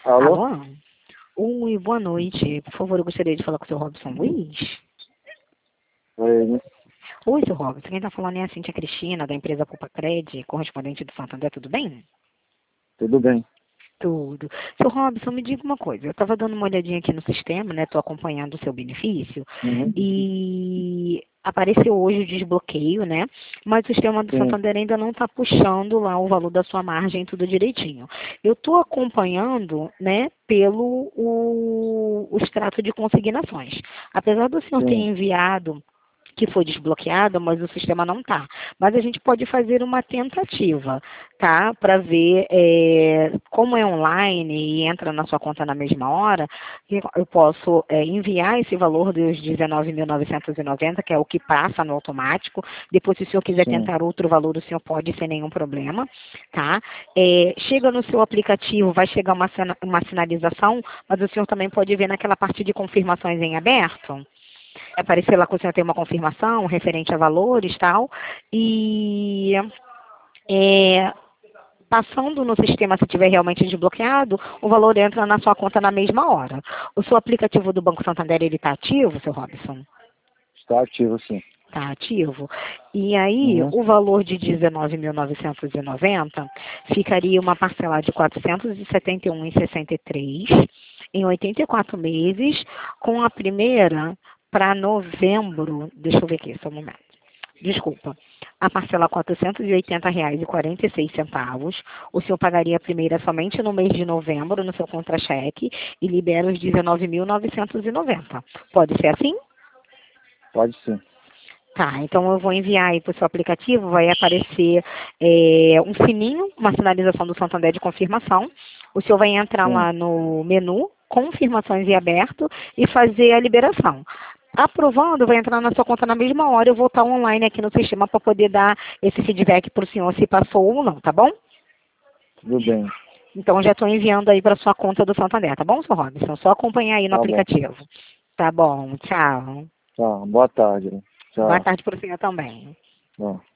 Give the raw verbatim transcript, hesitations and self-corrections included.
Alô? Alô? Oi, boa noite. Por favor, eu gostaria de falar com o seu Robson Luiz. Oi, né? Oi, seu Robson. Quem está falando é a Cíntia Cristina, da empresa Culpa Cred, correspondente do Santander. Tudo bem? Tudo bem. Tudo. Seu Robson, me diga uma coisa. Eu estava dando uma olhadinha aqui no sistema, né? Estou acompanhando o seu benefício. Uhum. E apareceu hoje o desbloqueio, né? Mas o sistema do Sim, Santander ainda não está puxando lá o valor da sua margem, tudo direitinho. Eu estou acompanhando, né, pelo o, o extrato de consignações. Apesar do senhor ter sim, enviado que foi desbloqueado, mas o sistema não está. Mas a gente pode fazer uma tentativa, tá? Para ver, é, como é online e entra na sua conta na mesma hora, eu posso é, enviar esse valor dos dezenove mil novecentos e noventa, que é o que passa no automático. Depois, se o senhor quiser sim. tentar outro valor, o senhor pode sem nenhum problema, tá? É, chega no seu aplicativo, vai chegar uma, uma sinalização, mas o senhor também pode ver naquela parte de confirmações em aberto. Vai aparecer lá que o senhor tem uma confirmação referente a valores e tal. E é, passando no sistema, se tiver realmente desbloqueado, o valor entra na sua conta na mesma hora. O seu aplicativo do Banco Santander, ele está ativo, seu Robson? Está ativo, sim. Está ativo. E aí, Uhum. o valor de dezenove mil novecentos e noventa ficaria uma parcela de quatrocentos e setenta e um vírgula sessenta e três em oitenta e quatro meses, com a primeira para novembro. Deixa eu ver aqui, só um momento. Desculpa. A parcela quatrocentos e oitenta reais e quarenta e seis centavos. O senhor pagaria a primeira somente no mês de novembro, no seu contra-cheque, e libera os dezenove mil novecentos e noventa. Pode ser assim? Pode sim. Tá, então eu vou enviar aí para o seu aplicativo, vai aparecer é, um sininho, uma sinalização do Santander de confirmação. O senhor vai entrar Sim. lá no menu, confirmações em aberto, e fazer a liberação. Aprovando, vai entrar na sua conta na mesma hora, eu vou estar online aqui no sistema para poder dar esse feedback para o senhor se passou ou não, tá bom? Tudo bem. Então já estou enviando aí para sua conta do Santander, tá bom, seu Robson? Só acompanhar aí no Tá bom. aplicativo. Tá bom, tchau. Tá. Boa tarde. Boa Tchau. tarde para o senhor também. Tchau.